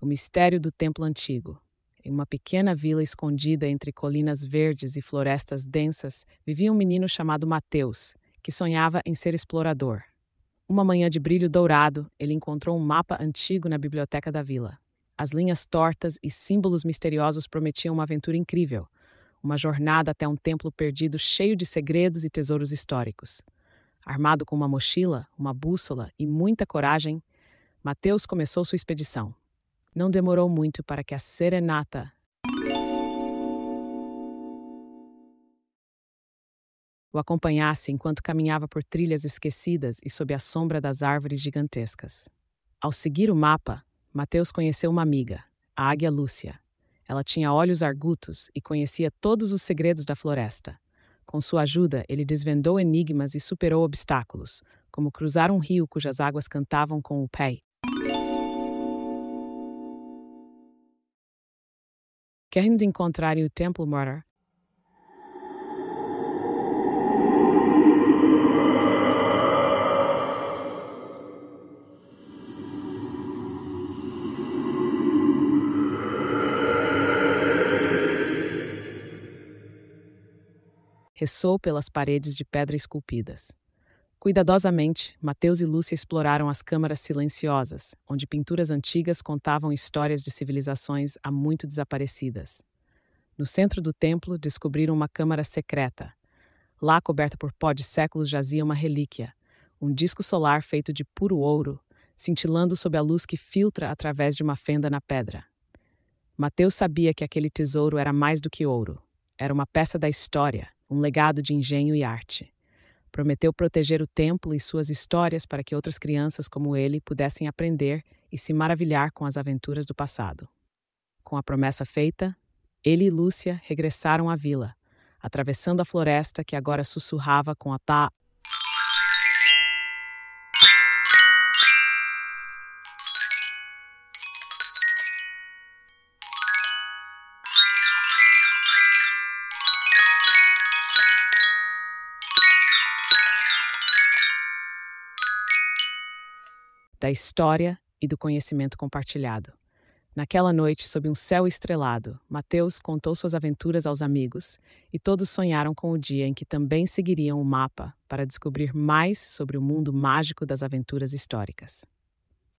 O mistério do templo antigo. Em uma pequena vila escondida entre colinas verdes e florestas densas, vivia um menino chamado Mateus, que sonhava em ser explorador. Uma manhã de brilho dourado, ele encontrou um mapa antigo na biblioteca da vila. As linhas tortas e símbolos misteriosos prometiam uma aventura incrível, uma jornada até um templo perdido cheio de segredos e tesouros históricos. Armado com uma mochila, uma bússola e muita coragem, Mateus começou sua expedição. Não demorou muito para que a serenata o acompanhasse enquanto caminhava por trilhas esquecidas e sob a sombra das árvores gigantescas. Ao seguir o mapa, Mateus conheceu uma amiga, a águia Lúcia. Ela tinha olhos argutos e conhecia todos os segredos da floresta. Com sua ajuda, ele desvendou enigmas e superou obstáculos, como cruzar um rio cujas águas cantavam com o pé. Querendo encontrar o Templo Mora, ressoou pelas paredes de pedra esculpidas. Cuidadosamente, Mateus e Lúcia exploraram as câmaras silenciosas, onde pinturas antigas contavam histórias de civilizações há muito desaparecidas. No centro do templo, descobriram uma câmara secreta. Lá, coberta por pó de séculos, jazia uma relíquia, um disco solar feito de puro ouro, cintilando sob a luz que filtra através de uma fenda na pedra. Mateus sabia que aquele tesouro era mais do que ouro. Era uma peça da história, um legado de engenho e arte. Prometeu proteger o templo e suas histórias para que outras crianças como ele pudessem aprender e se maravilhar com as aventuras do passado. Com a promessa feita, ele e Lúcia regressaram à vila, atravessando a floresta que agora sussurrava com a pá da história e do conhecimento compartilhado. Naquela noite, sob um céu estrelado, Mateus contou suas aventuras aos amigos e todos sonharam com o dia em que também seguiriam o mapa para descobrir mais sobre o mundo mágico das aventuras históricas.